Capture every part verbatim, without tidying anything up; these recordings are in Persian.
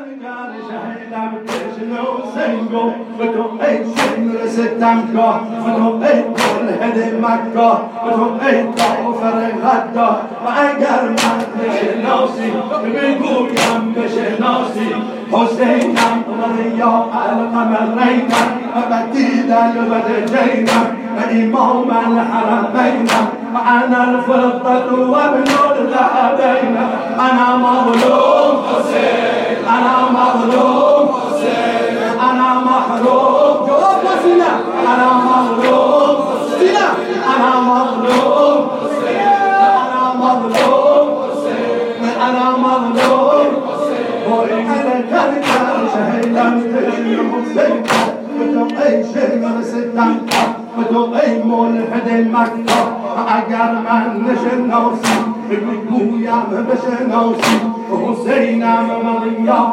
جان شهیدم تشنه و سنگو و تو ای سنگ ستمگاه و تو ای ملحد مکه و تو ای کافر غدا و اگر من بشناسی بگویم بشناسی حسینم و یا القمرینم و بدید الودجینم و امام الحرمینم و انا الفضة و ابن الذهبین انا مظلوم حسین انا مظلوم حسین انا محروم جواب وسیله انا مظلوم حسین انا مظلوم حسین انا مظلوم حسین انا مظلوم حسین و این کلمه شهیدم تشنه حسین و تو ای شهر ستم و تو ای ملحد مکه اگر من نشناسی بگویم بشناسی حسینم من یا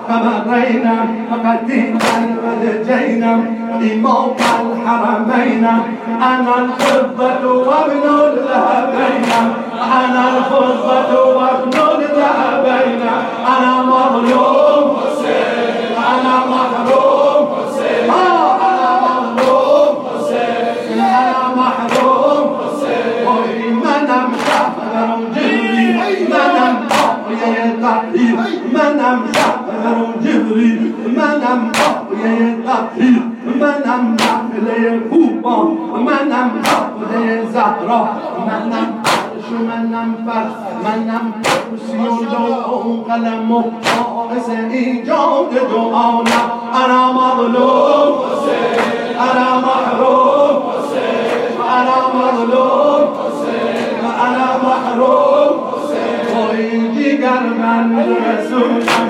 قمرینم قدیمم ودجینم امام الحرمینم انا الفضة و ابن الذهبینم انا الفضة و ابن الذهبینم انا مظلوم حسین انا محروم حسین انا مظلوم حسین انا محروم حسین منم شهر جبریل منم آیه تطهیر منم شهر جبریل منم آیه تطهیر منم نخله کوبا منم نخله زهرا منم عرش منم فرش منم کرسی و لوح و قلم و باعث ایجاد دعانا انا مظلوم حسین انا محروم حسین انا مظلوم حسین انا محروم حسین وای جگر من رسولم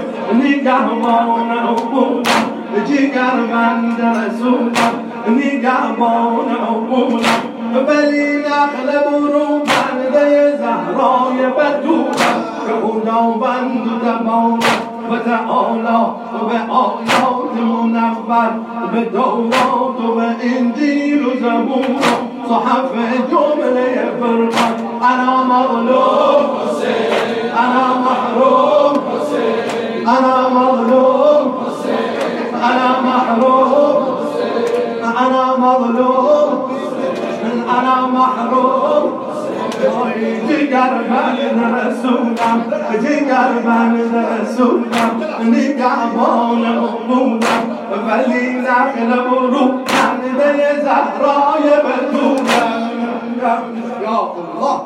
نگهبان عقولم جگر من رسولم نگهبان عقولم ولی نخل برو بنده زهرای بتولم که خداوند تبارک و تعالی به آیات منور به تورات و به انجیل و زبور صحف جمله فرقان انا مظلوم حسین انا محروم حسین انا مظلوم حسین انا محروم حسین انا مظلوم انا محروم جگر من رسولم جگر من رسولم نگهبان عقولم ولی نخل برو بنده زهرای بتولم یا الله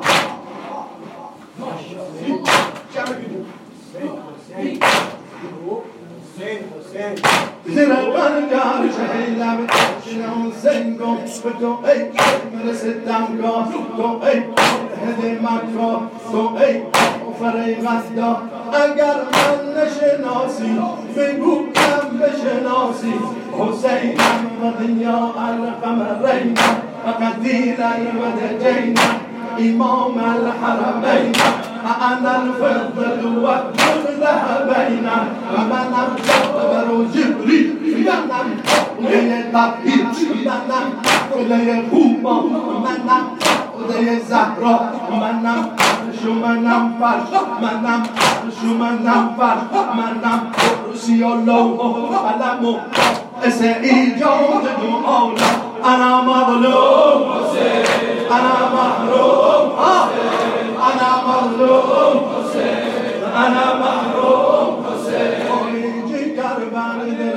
زیر قنجار شهیدم تشنه حسین گم به تو ای شهر ستمگاه تو ای ملحد مکه تو ای کافر غدا اگر من نشناسی بگویم بشناسی حسینم و ضیاء القمرینم و قدیر الودجینم امام الحرمینم انا الفضة و ابن الذهبینم و منم شهر جبریل منم آیه تطهیر منم نخله کوبا منم نخله زهرا منم عرش و منم فرش منم عرش و منم فرش منم کرسی و لوح و قلم و باعث ایجاد دعانا انا مظلوم حسین انا محروم انا مظلوم حسین انا محروم حسین جگر بنده